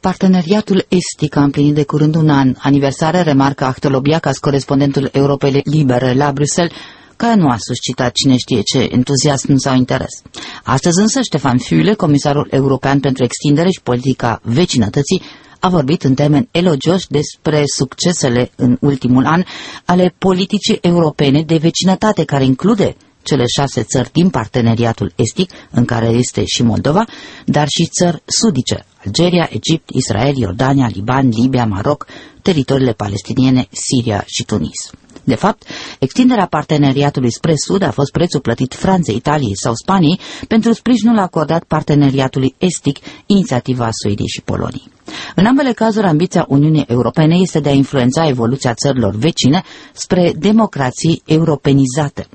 Parteneriatul estic a împlinit de curând un an. Aniversarea, remarcă Ahtolobiacas, corespondentul Europei Libere la Bruxelles, care nu a suscitat cine știe ce entuziasm sau interes. Astăzi însă Ștefan Füle, comisarul european pentru extindere și politica vecinătății, a vorbit în termeni elogioși despre succesele în ultimul an ale politicii europene de vecinătate, care include cele 6 țări din parteneriatul estic, în care este și Moldova, dar și țări sudice: Algeria, Egipt, Israel, Iordania, Liban, Libia, Maroc, teritoriile palestiniene, Siria și Tunis. De fapt, extinderea parteneriatului spre sud a fost prețul plătit Franței, Italiei sau Spaniei pentru sprijinul acordat parteneriatului estic, inițiativa Suediei și Poloniei. În ambele cazuri, ambiția Uniunii Europene este de a influența evoluția țărilor vecine spre democrații europenizate.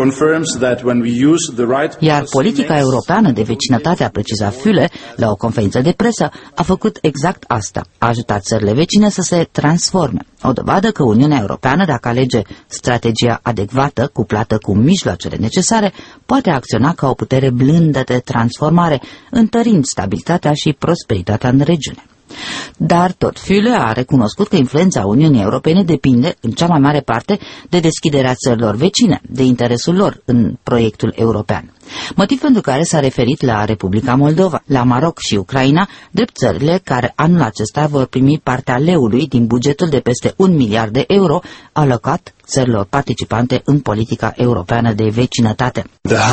Iar politica europeană de vecinătate, a precizat Füle la o conferință de presă, a făcut exact asta: a ajutat țările vecine să se transforme. O dovadă că Uniunea Europeană, dacă alege strategia adecvată, cuplată cu mijloacele necesare, poate acționa ca o putere blândă de transformare, întărind stabilitatea și prosperitatea în regiune. Dar tot Füle a recunoscut că influența Uniunii Europene depinde, în cea mai mare parte, de deschiderea țărilor vecine, de interesul lor în proiectul european. Motiv pentru care s-a referit la Republica Moldova, la Maroc și Ucraina, drept țările care anul acesta vor primi partea leului din bugetul de peste 1 miliard de euro alocat țărilor participante în politica europeană de vecinătate.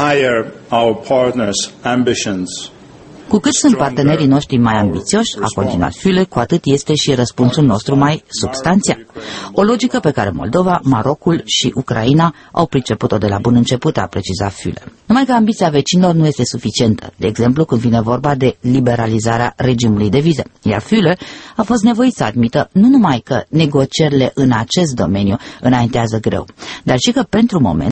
Cu cât sunt partenerii noștri mai ambițioși, a continuat Füle, cu atât este și răspunsul nostru mai substanțial. O logică pe care Moldova, Marocul și Ucraina au priceput-o de la bun început, a precizat Füle. Numai că ambiția vecinilor nu este suficientă, de exemplu când vine vorba de liberalizarea regimului de vize. Iar Füle a fost nevoit să admită nu numai că negocierile în acest domeniu înaintează greu, dar și că pentru moment